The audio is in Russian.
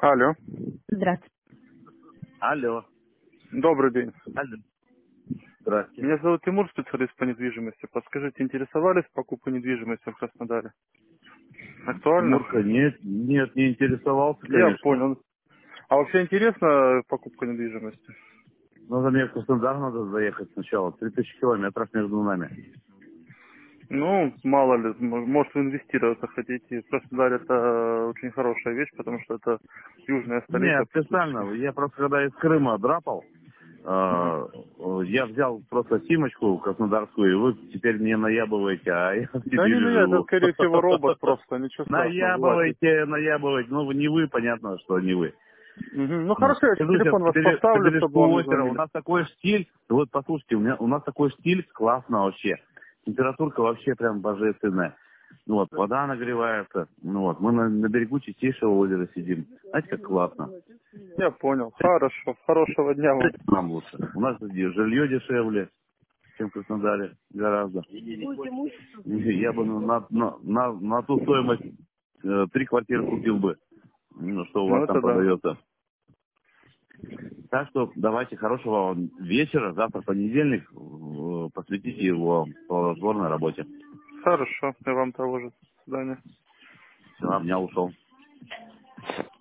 Алло. Здравствуйте. Алло. Добрый день. Алло. Здравствуйте. Меня зовут Тимур, специалист по недвижимости. Подскажите, интересовались покупкой недвижимости в Краснодаре? Актуально? Тимурка, нет, не интересовался, Я конечно. понял. А вообще интересна покупка недвижимости? Но мне в Краснодар надо заехать сначала. 3000 километров между нами. Ну, мало ли, может вы инвестироваться хотите. Краснодар это очень хорошая вещь, потому что это южная Не, столица практически. специально. Я просто когда из Крыма драпал, Мгм. я взял просто симочку краснодарскую, и вы теперь мне наябываете, а я в Да не, Сибири ну я, это живу. скорее всего робот просто, ничего страшного, бывает. Наябываете. Ну, не вы, понятно, что не вы. Мгм. Ну хорошо, я Сижу сейчас телефон ваш по поставлю, чтобы бережку вам не озера. У звонили. нас такой штиль. Вот послушайте, у нас такой штиль классно вообще. Температурка вообще прям божественная. Ну вот, вода нагревается. Ну вот, мы на берегу чистейшего озера сидим. Знаете, как классно. Я понял. Хорошо. Хорошего дня вам. Нам лучше. У нас здесь жилье дешевле, чем в Краснодаре. Гораздо. Я бы на ту стоимость 3 квартиры купил бы, ну, что у Ну вас там это да. продается. Так что давайте хорошего вам вечера. Завтра понедельник. Посвятите его по сборной работе. Хорошо. И вам того же. До свидания. Все, обнял, ушел.